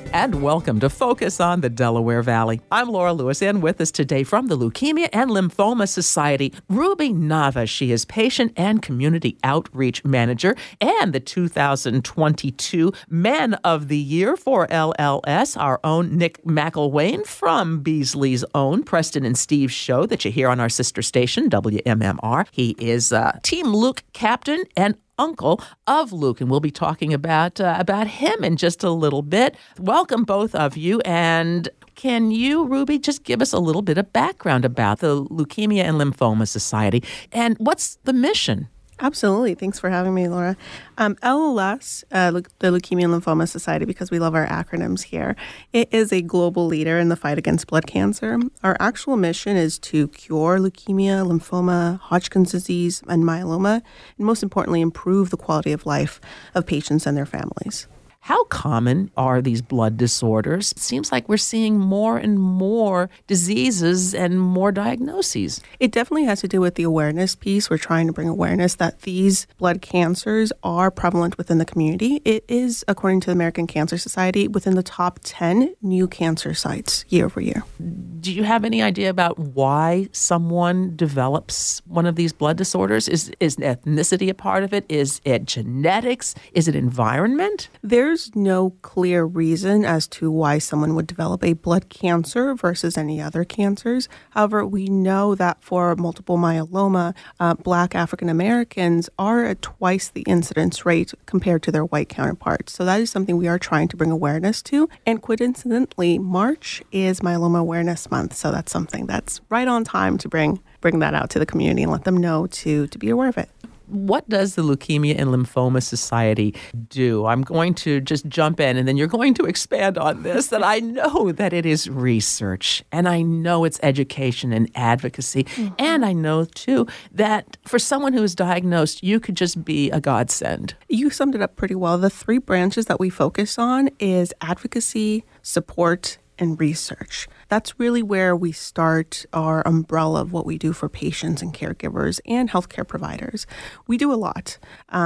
And welcome to Focus on the Delaware Valley. I'm Laura Lewis, and with us today from the Leukemia and Lymphoma Society, Ruby Nava. She is Patient and Community Outreach Manager and the 2022 Man of the Year for LLS. Our own Nick McElwain from Beasley's own Preston and Steve show that you hear on our sister station, WMMR. He is Team Luke captain and uncle of Luke, and we'll be talking about him in just a little bit. Welcome, both of you. And can you, Ruby, just give us a little bit of background about the Leukemia and Lymphoma Society and what's the mission? Absolutely. Thanks for having me, Laura. LLS, the Leukemia and Lymphoma Society, because we love our acronyms here, it is a global leader in the fight against blood cancer. Our actual mission is to cure leukemia, lymphoma, Hodgkin's disease, and myeloma, and most importantly, improve the quality of life of patients and their families. How common are these blood disorders? It seems like we're seeing more and more diseases and more diagnoses. It definitely has to do with the awareness piece. We're trying to bring awareness that these blood cancers are prevalent within the community. It is, according to the American Cancer Society, within the top 10 new cancer sites year over year. Do you have any idea about why someone develops one of these blood disorders? Is ethnicity a part of it? Is it genetics? Is it environment? There's no clear reason as to why someone would develop a blood cancer versus any other cancers. However, we know that for multiple myeloma, Black African Americans are at twice the incidence rate compared to their white counterparts. So that is something we are trying to bring awareness to. And coincidentally, March is Myeloma Awareness Month. So that's something that's right on time to bring that out to the community and let them know to be aware of it. What does the Leukemia and Lymphoma Society do? I'm going to just jump in, and then you're going to expand on this, that I know that it is research, and I know it's education and advocacy, and I know, too, that for someone who is diagnosed, you could just be a godsend. You summed it up pretty well. The three branches that we focus on is advocacy, support, and research. That's really where we start our umbrella of what we do for patients and caregivers and healthcare providers. We do a lot.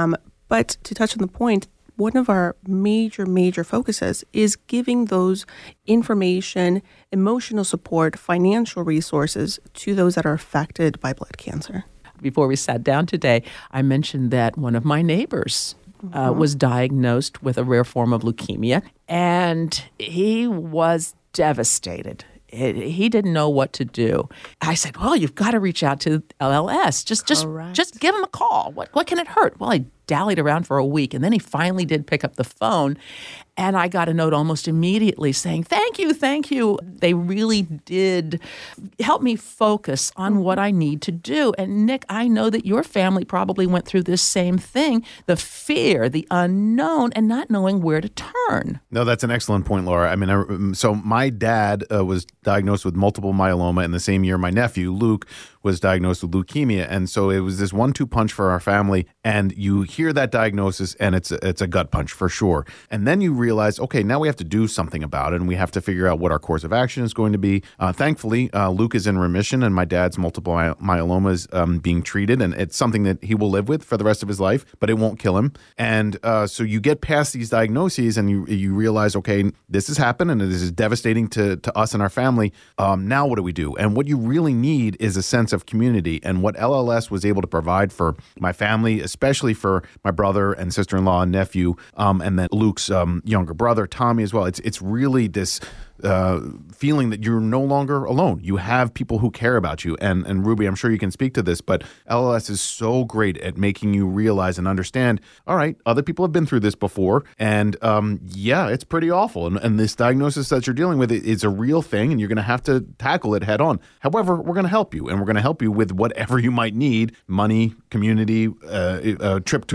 But to touch on the point, one of our major focuses is giving those information, emotional support, financial resources to those that are affected by blood cancer. Before we sat down today, I mentioned that one of my neighbors was diagnosed with a rare form of leukemia, and he was devastated. He didn't know what to do. I said, well, you've got to reach out to LLS. Just give him a call. What can it hurt? Well, I dallied around for a week, and then he finally did pick up the phone, and I got a note almost immediately saying, thank you. They really did help me focus on what I need to do. And Nick, I know that your family probably went through this same thing, the fear, the unknown, and not knowing where to turn. No, that's an excellent point, Laura. I mean, so my dad was diagnosed with multiple myeloma in the same year my nephew, Luke, was diagnosed with leukemia. And so it was this 1-2 punch for our family. And you hear that diagnosis and it's a gut punch for sure. And then you realize, okay, now we have to do something about it and we have to figure out what our course of action is going to be. Thankfully, Luke is in remission and my dad's multiple myeloma is being treated. And it's something that he will live with for the rest of his life, but it won't kill him. And so you get past these diagnoses and you realize, okay, this has happened and this is devastating to us and our family. Now what do we do? And what you really need is a sense of community. And what LLS was able to provide for my family, especially for my brother and sister-in-law and nephew, and then Luke's younger brother, Tommy, as well. It's really this feeling that you're no longer alone. You have people who care about you. And Ruby, I'm sure you can speak to this, but LLS is so great at making you realize and understand, all right, other people have been through this before. And yeah, it's pretty awful. And this diagnosis that you're dealing with is a real thing, and you're going to have to tackle it head on. However, we're going to help you, and we're going to help you with whatever you might need, money, community, a trip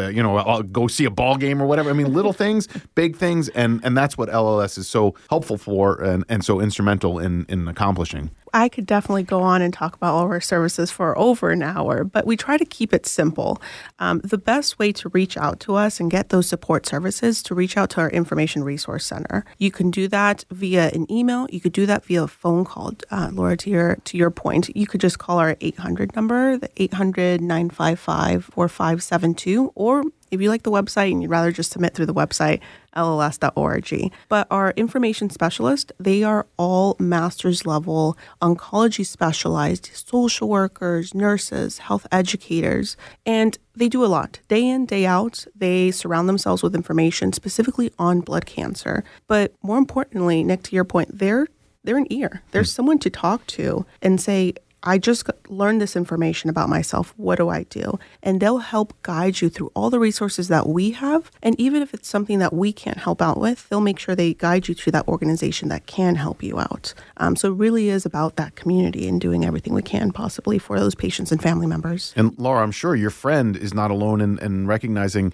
to, go see a ball game or whatever. I mean, little things, big things. And that's what LLS is so helpful for and so instrumental in accomplishing. I could definitely go on and talk about all of our services for over an hour, but we try to keep it simple. The best way to reach out to us and get those support services to reach out to our Information Resource Center. You can do that via an email. You could do that via a phone call. Laura, to your point, you could just call our 800 number, the 800-955-4572, or If you like the website and you'd rather just submit through the website, lls.org. But our information specialists, they are all master's level oncology specialized social workers, nurses, health educators, and they do a lot. Day in, day out, they surround themselves with information specifically on blood cancer. But more importantly, Nick, to your point, they're an ear. There's someone to talk to and say, I just learned this information about myself. What do I do? And they'll help guide you through all the resources that we have. And even if it's something that we can't help out with, they'll make sure they guide you to that organization that can help you out. So it really is about that community and doing everything we can possibly for those patients and family members. And Laura, I'm sure your friend is not alone in recognizing,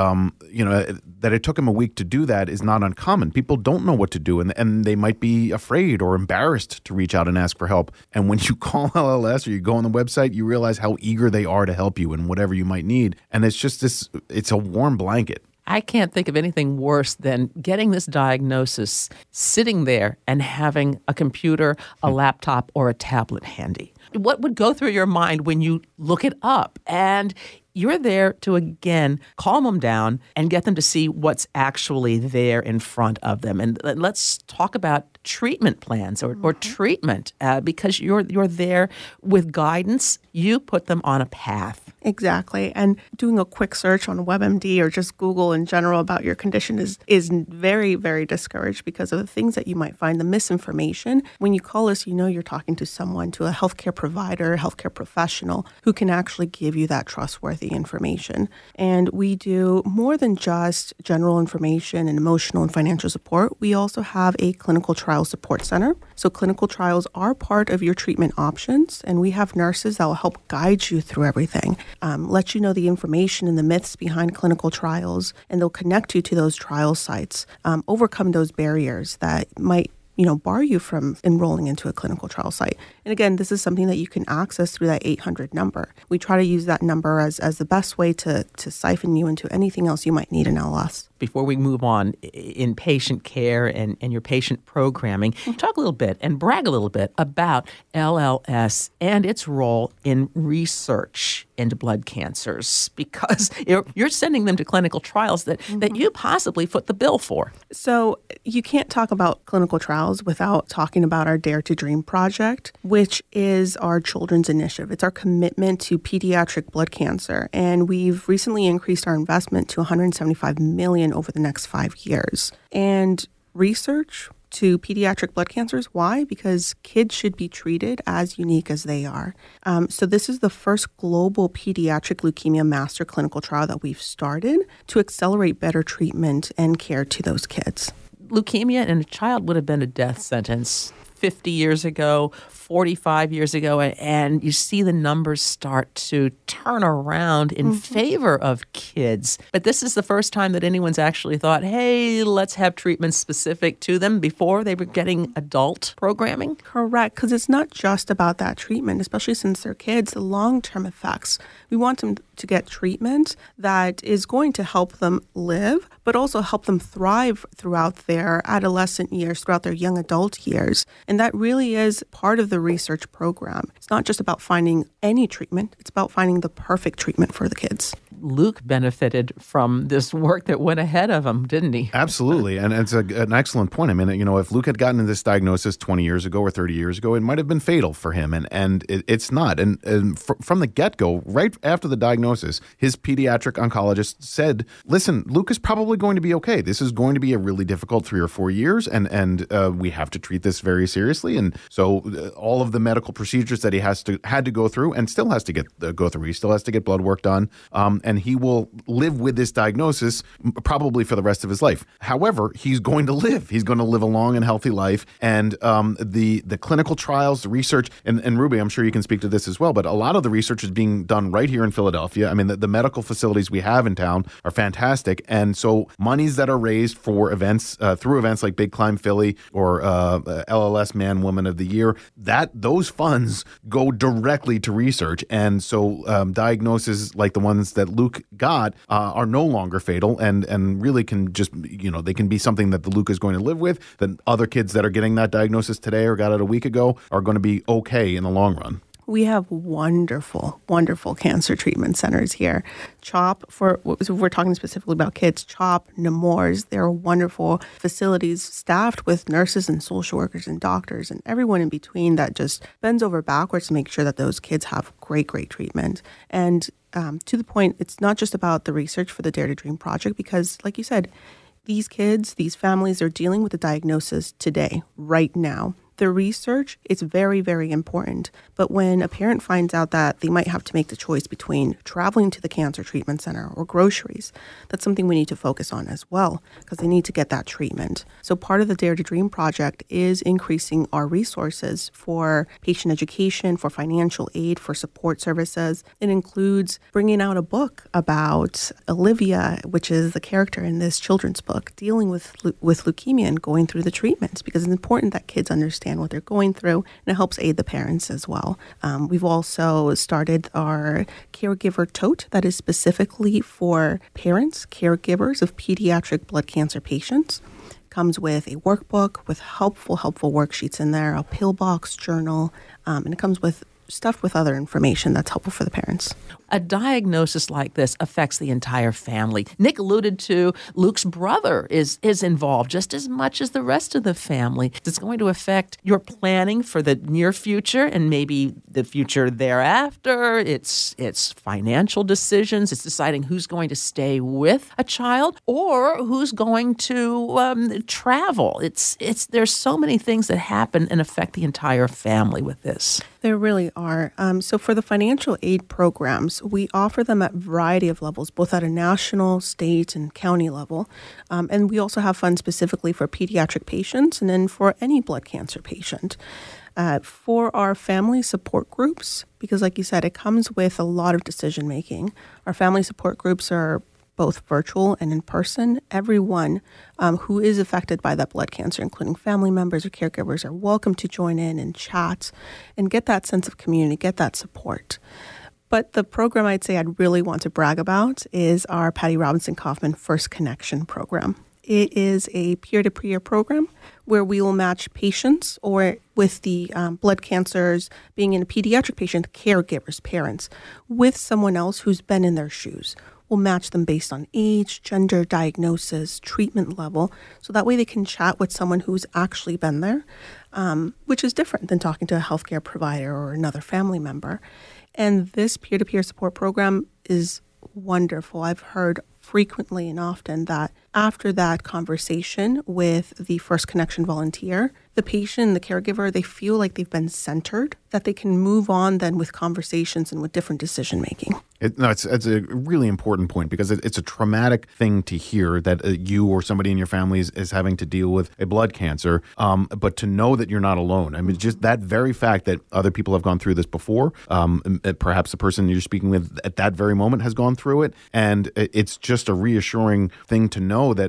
that it took him a week to do that is not uncommon. People don't know what to do, and they might be afraid or embarrassed to reach out and ask for help. And when you call LLS or you go on the website, you realize how eager they are to help you in whatever you might need. And it's just it's a warm blanket. I can't think of anything worse than getting this diagnosis, sitting there and having a computer, a laptop, or a tablet handy. What would go through your mind when you look it up? And you're there to, again, calm them down and get them to see what's actually there in front of them. And let's talk about treatment plans or treatment because you're there with guidance. You put them on a path. Exactly. And doing a quick search on WebMD or just Google in general about your condition is very, very discouraged because of the things that you might find, the misinformation. When you call us, you're talking to someone, to a healthcare provider, a healthcare professional who can actually give you that trustworthy information. And we do more than just general information and emotional and financial support. We also have a clinical trial support center. So clinical trials are part of your treatment options, and we have nurses that will help guide you through everything. Let you know the information and the myths behind clinical trials, and they'll connect you to those trial sites, overcome those barriers that might bar you from enrolling into a clinical trial site. And again, this is something that you can access through that 800 number. We try to use that number as the best way to siphon you into anything else you might need in LS. Before we move on, in patient care and your patient programming, talk a little bit and brag a little bit about LLS and its role in research into blood cancers, because you're sending them to clinical trials that you possibly foot the bill for. So you can't talk about clinical trials without talking about our Dare to Dream project, which is our children's initiative. It's our commitment to pediatric blood cancer. And we've recently increased our investment to $175 million over the next 5 years. And research to pediatric blood cancers. Why? Because kids should be treated as unique as they are. So this is the first global pediatric leukemia master clinical trial that we've started to accelerate better treatment and care to those kids. Leukemia in a child would have been a death sentence 50 years ago, 45 years ago, and you see the numbers start to turn around in favor of kids. But this is the first time that anyone's actually thought, hey, let's have treatments specific to them before they were getting adult programming. Correct, because it's not just about that treatment, especially since they're kids, the long-term effects. We want them to get treatment that is going to help them live, but also help them thrive throughout their adolescent years, throughout their young adult years. And that really is part of the research program. It's not just about finding any treatment. It's about finding the perfect treatment for the kids. Luke benefited from this work that went ahead of him, didn't he? Absolutely. And it's an excellent point. I mean, if Luke had gotten this diagnosis 20 years ago or 30 years ago, it might have been fatal for him. And it's not. And from the get-go, right after the diagnosis, his pediatric oncologist said, listen, Luke is probably going to be okay. This is going to be a really difficult 3 or 4 years, and we have to treat this very seriously. And so all of the medical procedures that he had to go through and still has to go through. He still has to get blood work done. And he will live with this diagnosis probably for the rest of his life. However, he's going to live. He's going to live a long and healthy life. And the clinical trials, the research, and Ruby, I'm sure you can speak to this as well, but a lot of the research is being done right here in Philadelphia. I mean, the medical facilities we have in town are fantastic. And so monies that are raised for events, through events like Big Climb Philly or LLS Man Woman of the Year, those funds go directly to research. And so diagnoses like the ones that Luke got are no longer fatal and really can just, they can be something that the Luke is going to live with, that other kids that are getting that diagnosis today or got it a week ago are going to be okay in the long run. We have wonderful, wonderful cancer treatment centers here. CHOP, if we're talking specifically about kids, CHOP, Nemours, they're wonderful facilities staffed with nurses and social workers and doctors and everyone in between that just bends over backwards to make sure that those kids have great, great treatment. And to the point, it's not just about the research for the Dare to Dream project because, like you said, these kids, these families are dealing with a diagnosis today, right now. The research is very, very important. But when a parent finds out that they might have to make the choice between traveling to the cancer treatment center or groceries, that's something we need to focus on as well because they need to get that treatment. So part of the Dare to Dream project is increasing our resources for patient education, for financial aid, for support services. It includes bringing out a book about Olivia, which is the character in this children's book, dealing with leukemia and going through the treatments because it's important that kids understand what they're going through, and it helps aid the parents as well. We've also started our caregiver tote that is specifically for parents, caregivers of pediatric blood cancer patients. Comes with a workbook with helpful worksheets in there, a pillbox journal, and it comes with stuffed with other information that's helpful for the parents. A diagnosis like this affects the entire family. Nick alluded to Luke's brother is involved just as much as the rest of the family. It's going to affect your planning for the near future and maybe the future thereafter. It's financial decisions. It's deciding who's going to stay with a child or who's going to travel. There's so many things that happen and affect the entire family with this. There really are. So for the financial aid programs, we offer them at a variety of levels, both at a national, state, and county level. And we also have funds specifically for pediatric patients and then for any blood cancer patient. For our family support groups, because like you said, it comes with a lot of decision making. Our family support groups are both virtual and in person. Everyone who is affected by that blood cancer, including family members or caregivers, are welcome to join in and chat and get that sense of community, get that support. But the program I'd say I'd really want to brag about is our Patty Robinson Kaufman First Connection program. It is a peer-to-peer program where we will match patients or with the blood cancers being in a pediatric patient, caregivers, parents, with someone else who's been in their shoes. We'll match them based on age, gender, diagnosis, treatment level, so that way they can chat with someone who's actually been there, which is different than talking to a healthcare provider or another family member. And this peer-to-peer support program is wonderful. I've heard frequently and often that after that conversation with the First Connection volunteer, the patient, the caregiver, they feel like they've been centered, that they can move on then with conversations and with different decision making. It's a really important point because it's a traumatic thing to hear that you or somebody in your family is having to deal with a blood cancer, but to know that you're not alone. I mean, just that very fact that other people have gone through this before, perhaps the person you're speaking with at that very moment has gone through it, and it's just a reassuring thing to know that,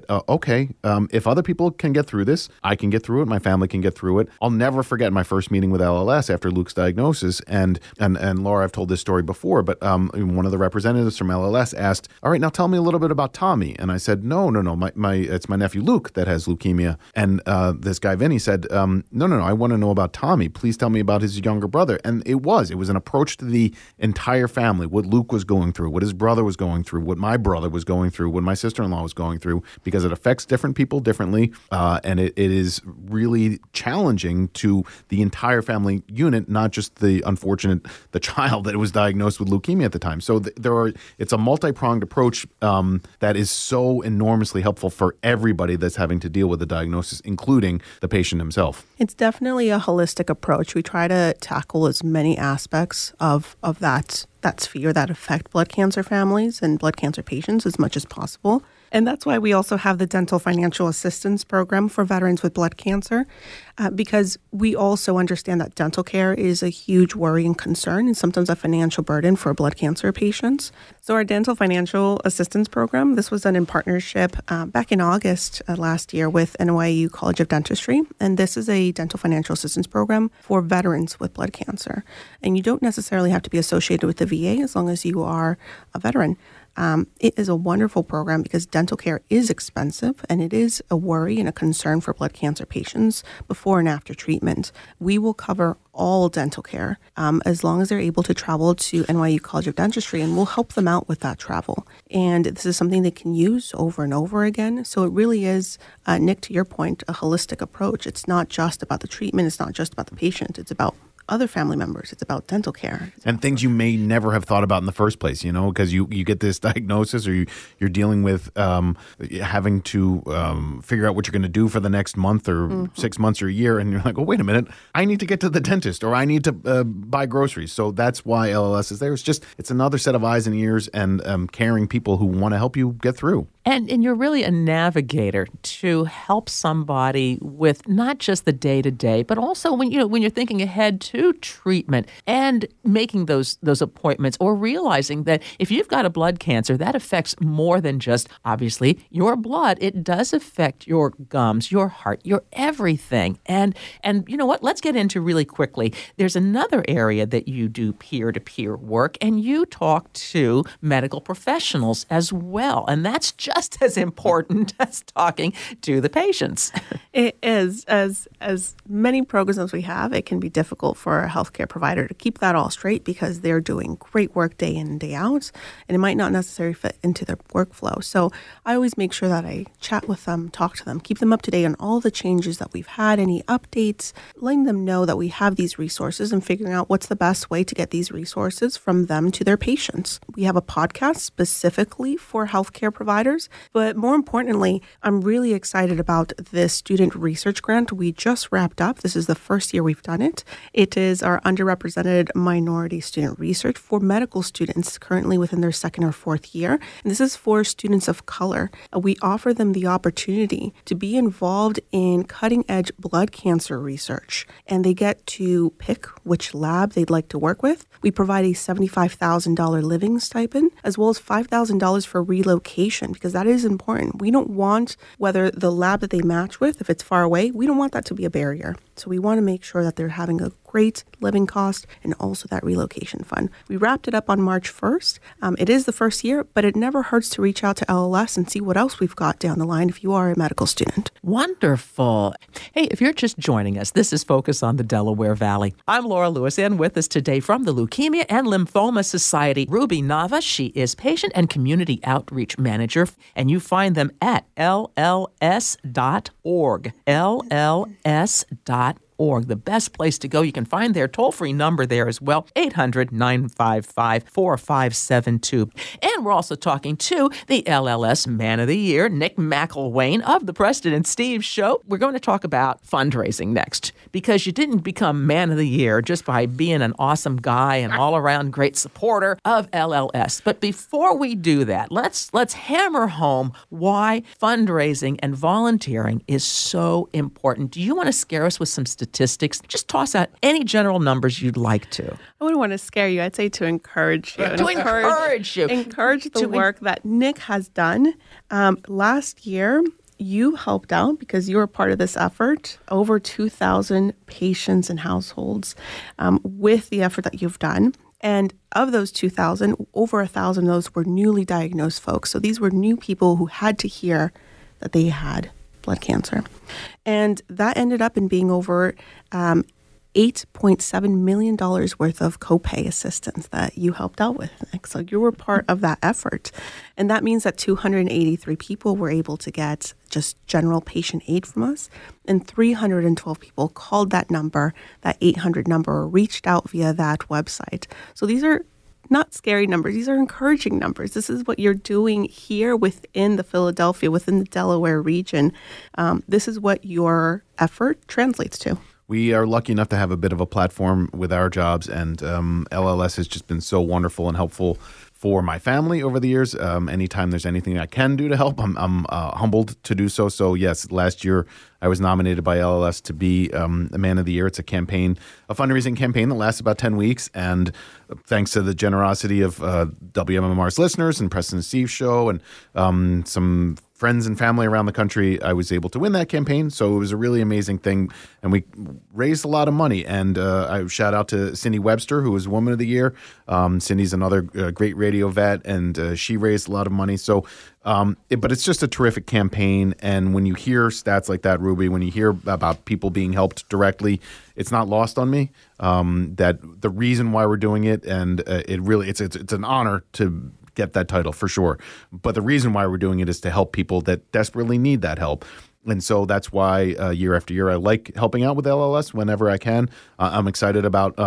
if other people can get through this, I can get through it, my family can get through it. I'll never forget my first meeting with LLS after Luke's diagnosis, and Laura, I've told this story before, but one of the representatives from LLS asked, all right, now tell me a little bit about Tommy. And I said, no, it's my nephew Luke that has leukemia. And this guy Vinny said, no, I want to know about Tommy. Please tell me about his younger brother. And it was an approach to the entire family, what Luke was going through, what his brother was going through, what my brother was going through, what my sister-in-law was going through, because it affects different people differently. And it is really challenging to the entire family unit, not just the child that was diagnosed with leukemia at the time. So it's a multi-pronged approach that is so enormously helpful for everybody that's having to deal with the diagnosis, including the patient himself. It's definitely a holistic approach. We try to tackle as many aspects of that sphere that affect blood cancer families and blood cancer patients as much as possible. And that's why we also have the Dental Financial Assistance Program for veterans with blood cancer, because we also understand that dental care is a huge worry and concern and sometimes a financial burden for blood cancer patients. So our Dental Financial Assistance Program, this was done in partnership back in August last year with NYU College of Dentistry. And this is a dental financial assistance program for veterans with blood cancer. And you don't necessarily have to be associated with the VA as long as you are a veteran. It is a wonderful program because dental care is expensive and it is a worry and a concern for blood cancer patients before and after treatment. We will cover all dental care as long as they're able to travel to NYU College of Dentistry, and we'll help them out with that travel. And this is something they can use over and over again. So it really is, Nick, to your point, a holistic approach. It's not just about the treatment. It's not just about the patient. It's about other family members. It's about dental care. And things you may never have thought about in the first place, because you get this diagnosis or you're dealing with having to figure out what you're going to do for the next month or 6 months or a year. And you're like, oh, wait a minute, I need to get to the dentist or I need to buy groceries. So that's why LLS is there. It's another set of eyes and ears and caring people who want to help you get through. And you're really a navigator to help somebody with not just the day-to-day, but also when you're thinking ahead to treatment and making those appointments, or realizing that if you've got a blood cancer, that affects more than just, obviously, your blood. It does affect your gums, your heart, your everything. And you know what? Let's get into really quickly. There's another area that you do peer-to-peer work, and you talk to medical professionals as well. And that's just as important as talking to the patients. It is. As many programs as we have, it can be difficult for a healthcare provider to keep that all straight because they're doing great work day in and day out, and it might not necessarily fit into their workflow. So I always make sure that I chat with them, talk to them, keep them up to date on all the changes that we've had, any updates, letting them know that we have these resources and figuring out what's the best way to get these resources from them to their patients. We have a podcast specifically for healthcare providers. But more importantly, I'm really excited about this student research grant we just wrapped up. This is the first year we've done it. It is our underrepresented minority student research for medical students currently within their second or fourth year. And this is for students of color. We offer them the opportunity to be involved in cutting-edge blood cancer research, and they get to pick which lab they'd like to work with. We provide a $75,000 living stipend, as well as $5,000 for relocation, because that is important. We don't want whether the lab that they match with, if it's far away, we don't want that to be a barrier. So we want to make sure that they're having a great living cost and also that relocation fund. We wrapped it up on March 1st. It is the first year, but it never hurts to reach out to LLS and see what else we've got down the line if you are a medical student. Wonderful. Hey, if you're just joining us, this is Focus on the Delaware Valley. I'm Laura Lewis, and with us today from the Leukemia and Lymphoma Society, Ruby Nava. She is Patient and Community Outreach Manager, and you find them at lls.org. lls.org. The best place to go. You can find their toll-free number there as well, 800-955-4572. And we're also talking to the LLS Man of the Year, Nick McElwain of the Preston and Steve Show. We're going to talk about fundraising next, because you didn't become Man of the Year just by being an awesome guy and all-around great supporter of LLS. But before we do that, let's hammer home why fundraising and volunteering is so important. Do you want to scare us with some statistics? Just toss out any general numbers you'd like to. I wouldn't want to scare you. I'd say to encourage you. Encourage you. Encourage the work that Nick has done. Last year, you helped out, because you were part of this effort, over 2,000 patients and households with the effort that you've done. And of those 2,000, over 1,000 of those were newly diagnosed folks. So these were new people who had to hear that they had blood cancer. And that ended up in being over $8.7 million worth of copay assistance that you helped out with, Nick. So you were part of that effort. And that means that 283 people were able to get just general patient aid from us. And 312 people called that number, that 800 number, or reached out via that website. So these are not scary numbers. These are encouraging numbers. This is what you're doing here within the Philadelphia, within the Delaware region. This is what your effort translates to. We are lucky enough to have a bit of a platform with our jobs, and LLS has just been so wonderful and helpful for my family over the years. Anytime there's anything I can do to help, I'm humbled to do so. So yes, last year I was nominated by LLS to be a Man of the Year. It's a campaign, a fundraising campaign that lasts about 10 weeks. And thanks to the generosity of WMMR's listeners and Preston and Steve Show and some friends and family around the country, I was able to win that campaign. So it was a really amazing thing. And we raised a lot of money. And I shout out to Cindy Webster, who was Woman of the Year. Cindy's another great radio vet, and she raised a lot of money. So, but it's just a terrific campaign. And when you hear stats like that, Ruby, when you hear about people being helped directly, it's not lost on me that the reason why we're doing it, and it's an honor to get that title for sure. But the reason why we're doing it is to help people that desperately need that help. And so that's why year after year, I like helping out with LLS whenever I can. I'm excited about,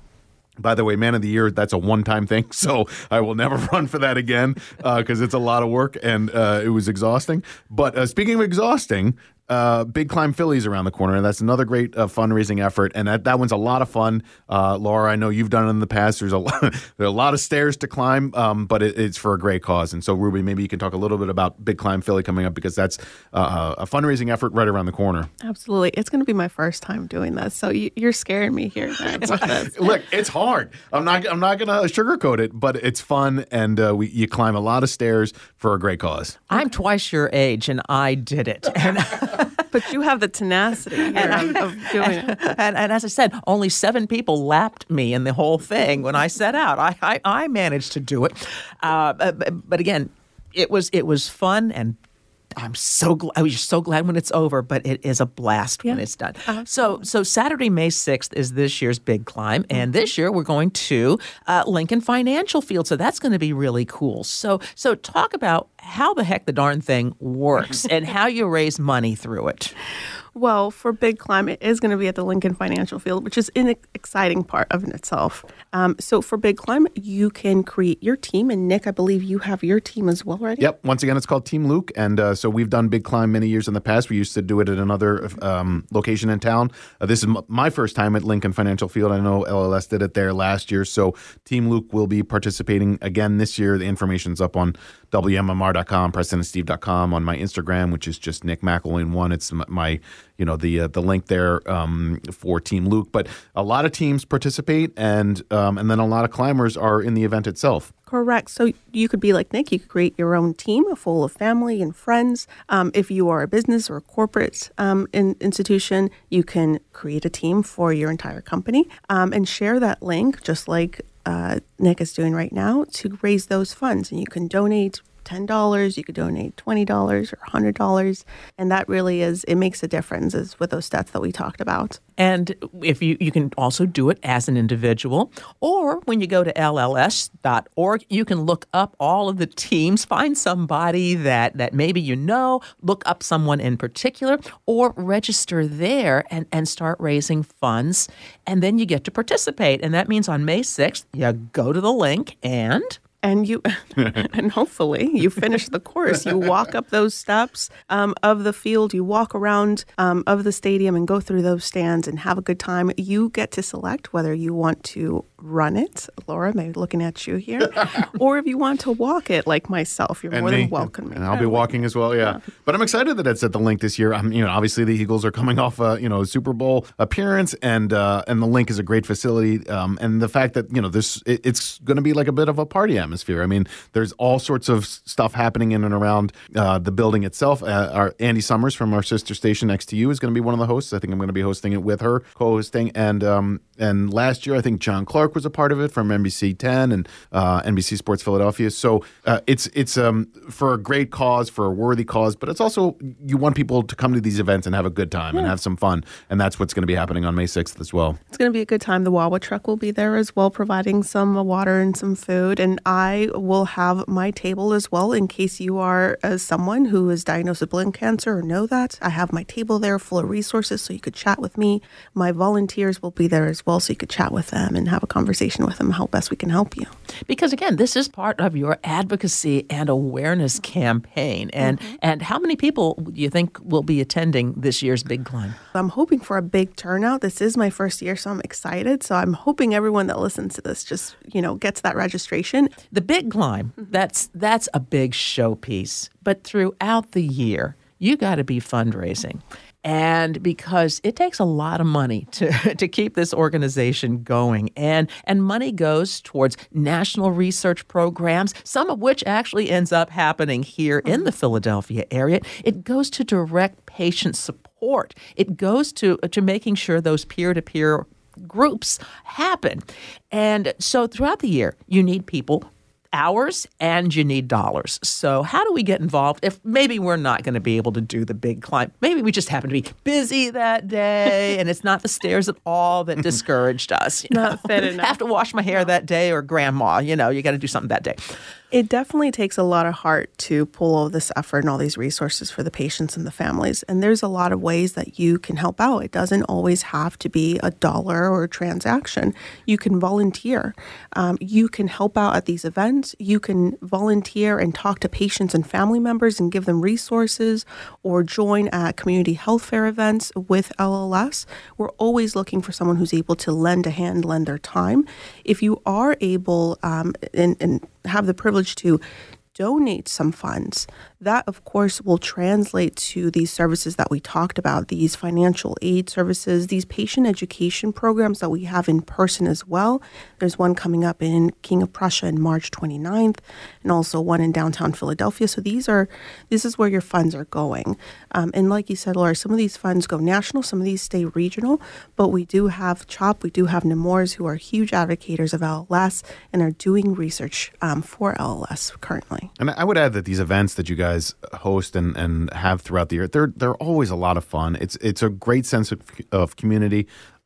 by the way, Man of the Year, that's a one-time thing. So I will never run for that again because it's a lot of work and it was exhausting. But speaking of exhausting, Big Climb Philly's around the corner, and that's another great fundraising effort, and that one's a lot of fun. Laura, I know you've done it in the past. There are a lot of stairs to climb, but it's for a great cause. And so, Ruby, maybe you can talk a little bit about Big Climb Philly coming up, because that's a fundraising effort right around the corner. Absolutely. It's going to be my first time doing this, so you're scaring me here. Look, it's hard. I'm not going to sugarcoat it, but it's fun, and you climb a lot of stairs for a great cause. I'm twice your age, and I did it. But you have the tenacity here of doing it. And as I said, only 7 people lapped me in the whole thing when I set out. I managed to do it. But again, it was fun, and I was so glad when it's over, but it is a blast when it's done. So Saturday, May 6th is this year's Big Climb, and this year we're going to Lincoln Financial Field, so that's going to be really cool. So talk about how the heck the darn thing works and how you raise money through it. Well, for Big Climb, it is going to be at the Lincoln Financial Field, which is an exciting part of in itself. So for Big Climb, you can create your team. And Nick, I believe you have your team as well, right? Yep. Once again, it's called Team Luke. And so we've done Big Climb many years in the past. We used to do it at another location in town. This is my first time at Lincoln Financial Field. I know LLS did it there last year. So Team Luke will be participating again this year. The information's up on WMMR.com, PrestonandSteve.com, on my Instagram, which is just Nick McElwain1. It's my the link there for Team Luke. But a lot of teams participate, and then a lot of climbers are in the event itself. Correct. So you could be like Nick. You could create your own team full of family and friends. If you are a business or a corporate institution, you can create a team for your entire company and share that link, just like Nick is doing right now, to raise those funds. And you can donate $10, you could donate $20 or $100, and that really it makes a difference, is with those stats that we talked about. And if you can also do it as an individual, or when you go to LLS.org, you can look up all of the teams, find somebody that maybe look up someone in particular, or register there and start raising funds, and then you get to participate. And that means on May 6th, you go to the link and you, and hopefully you finish the course. You walk up those steps of the field, you walk around of the stadium and go through those stands and have a good time. You get to select whether you want to run it, Laura, maybe looking at you here, or if you want to walk it like myself, you're more than welcome. And I'll be walking as well, yeah. But I'm excited that it's at the link this year. Obviously the Eagles are coming off a Super Bowl appearance, and the link is a great facility. And the fact that it's going to be like a bit of a party atmosphere. I mean, there's all sorts of stuff happening in and around the building itself. Our Andy Summers from our sister station XTU is going to be one of the hosts. I think I'm going to be hosting it with her, co-hosting. And last year, I think John Clark was a part of it from NBC 10 and NBC Sports Philadelphia. So it's for a great cause, for a worthy cause, but it's also, you want people to come to these events and have a good time and have some fun. And that's what's going to be happening on May 6th as well. It's going to be a good time. The Wawa truck will be there as well, providing some water and some food. And I will have my table as well, in case you are someone who is diagnosed with blood cancer or know that. I have my table there full of resources, so you could chat with me. My volunteers will be there as well, so you could chat with them and have a conversation with them how best we can help you. Because again, this is part of your advocacy and awareness campaign. And how many people do you think will be attending this year's Big Climb? I'm hoping for a big turnout. This is my first year, so I'm excited. So I'm hoping everyone that listens to this just, gets that registration. The Big Climb, that's a big showpiece. But throughout the year, you got to be fundraising. And because it takes a lot of money to keep this organization going. And money goes towards national research programs, some of which actually ends up happening here in the Philadelphia area. It goes to direct patient support. It goes to making sure those peer-to-peer groups happen. And so throughout the year, you need people, hours, and you need dollars. So how do we get involved if maybe we're not going to be able to do the big climb? Maybe we just happen to be busy that day and it's not the stairs at all that discouraged us. Not fit enough. Have to wash my hair that day, or grandma, you got to do something that day. It definitely takes a lot of heart to pull all this effort and all these resources for the patients and the families. And there's a lot of ways that you can help out. It doesn't always have to be a dollar or a transaction. You can volunteer. You can help out at these events. You can volunteer and talk to patients and family members and give them resources, or join at community health fair events with LLS. We're always looking for someone who's able to lend a hand, lend their time. If you are able and have the privilege to donate some funds, that of course will translate to these services that we talked about, these financial aid services, these patient education programs that we have in person as well. There's one coming up in King of Prussia in March 29th, and also one in downtown Philadelphia. So this is where your funds are going. And like you said, Laura, some of these funds go national, some of these stay regional, but we do have CHOP, we do have Nemours, who are huge advocates of LLS and are doing research for LLS currently. And I would add that these events that you guys host and have throughout the year, they're always a lot of fun. It's a great sense of community,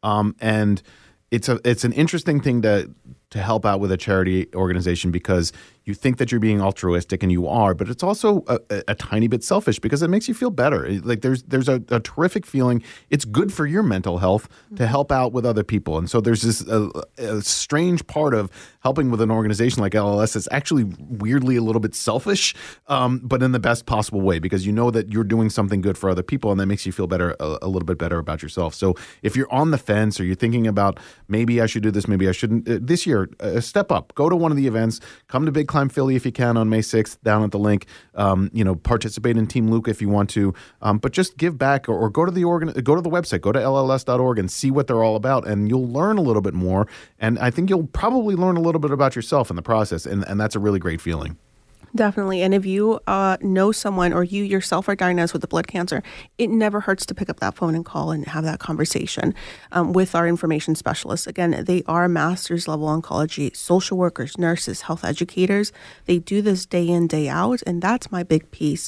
and it's an interesting thing to help out with a charity organization, because you think that you're being altruistic, and you are, but it's also a tiny bit selfish, because it makes you feel better. Like there's a terrific feeling. It's good for your mental health to help out with other people. And so there's this a strange part of helping with an organization like LLS that's actually weirdly a little bit selfish, but in the best possible way, because you know that you're doing something good for other people, and that makes you feel better, a little bit better about yourself. So if you're on the fence, or you're thinking about maybe I should do this, maybe I shouldn't, this year, step up. Go to one of the events. Come to Big Climb Philly if you can on May 6th down at the link. Participate in Team Luke if you want to. But just give back, or go to the website, go to lls.org and see what they're all about, and you'll learn a little bit more. And I think you'll probably learn a little bit about yourself in the process, and that's a really great feeling. Definitely. And if you know someone, or you yourself are diagnosed with the blood cancer, it never hurts to pick up that phone and call and have that conversation with our information specialists. Again, they are master's level oncology, social workers, nurses, health educators. They do this day in, day out. And that's my big piece.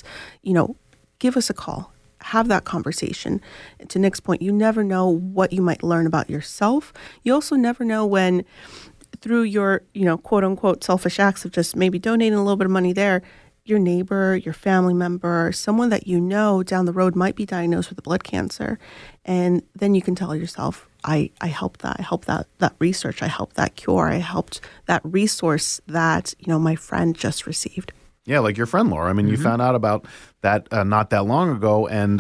Give us a call. Have that conversation. To Nick's point, you never know what you might learn about yourself. You also never know when, through your, quote unquote, selfish acts of just maybe donating a little bit of money there, your neighbor, your family member, someone that you know down the road might be diagnosed with blood cancer. And then you can tell yourself, I helped that. I helped that research. I helped that cure. I helped that resource that, my friend just received. Yeah, like your friend, Laura. I mean, you found out about that not that long ago, and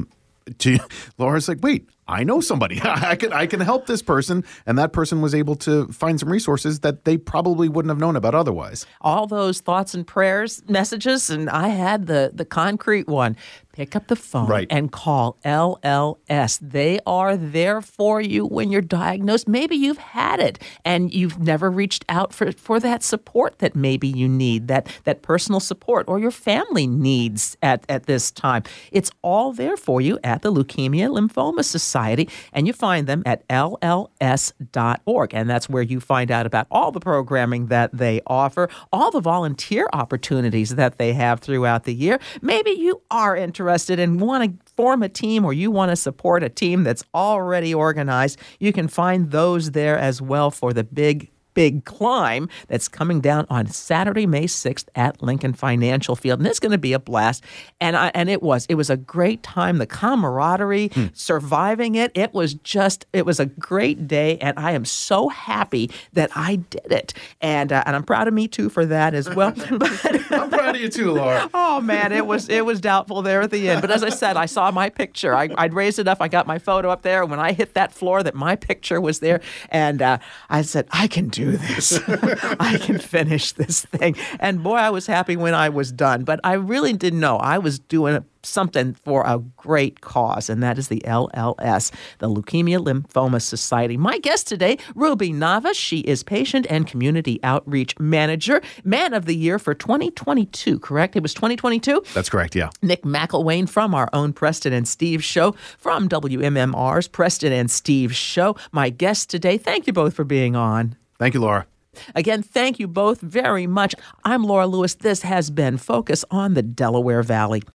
Laura's like, wait, I know somebody. I can help this person. And that person was able to find some resources that they probably wouldn't have known about otherwise. All those thoughts and prayers messages, and I had the concrete one. Pick up the phone and call LLS. They are there for you when you're diagnosed. Maybe you've had it and you've never reached out for that support that maybe you need, that personal support or your family needs at this time. It's all there for you at the Leukemia Lymphoma Society, and you find them at lls.org. And that's where you find out about all the programming that they offer, all the volunteer opportunities that they have throughout the year. Maybe you are interested and want to form a team, or you want to support a team that's already organized. You can find those there as well for the big climb that's coming down on Saturday, May 6th at Lincoln Financial Field. And it's going to be a blast. And it was a great time. The camaraderie, surviving it. It was a great day. And I am so happy that I did it. And I'm proud of me too for that as well. I'm proud of you too, Laura. Oh man, it was doubtful there at the end. But as I said, I saw my picture. I'd raised it up. I got my photo up there. When I hit that floor, that my picture was there. And I said, I can do do this. I can finish this thing. And boy, I was happy when I was done. But I really didn't know I was doing something for a great cause, and that is the LLS, the Leukemia Lymphoma Society. My guest today, Ruby Navas. She is Patient and Community Outreach Manager, Man of the Year for 2022, correct? It was 2022? That's correct, yeah. Nick McElwain from our own Preston and Steve show, from WMMR's Preston and Steve show. My guest today, thank you both for being on. Thank you, Laura. Again, thank you both very much. I'm Laura Lewis. This has been Focus on the Delaware Valley.